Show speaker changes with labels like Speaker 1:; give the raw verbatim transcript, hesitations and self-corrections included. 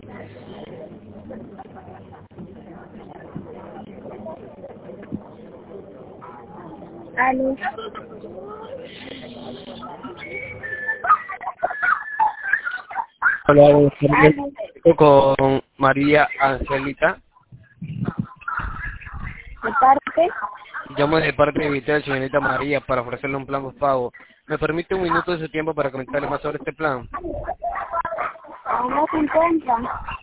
Speaker 1: Aló.
Speaker 2: Hola, buenas tardes. Con María Angelita.
Speaker 1: ¿De parte?
Speaker 2: Llamo de parte de Vitel, señorita María, para ofrecerle un plan pago. ¿Me permite un minuto de su tiempo para comentarle más sobre este plan?
Speaker 1: No se encuentra.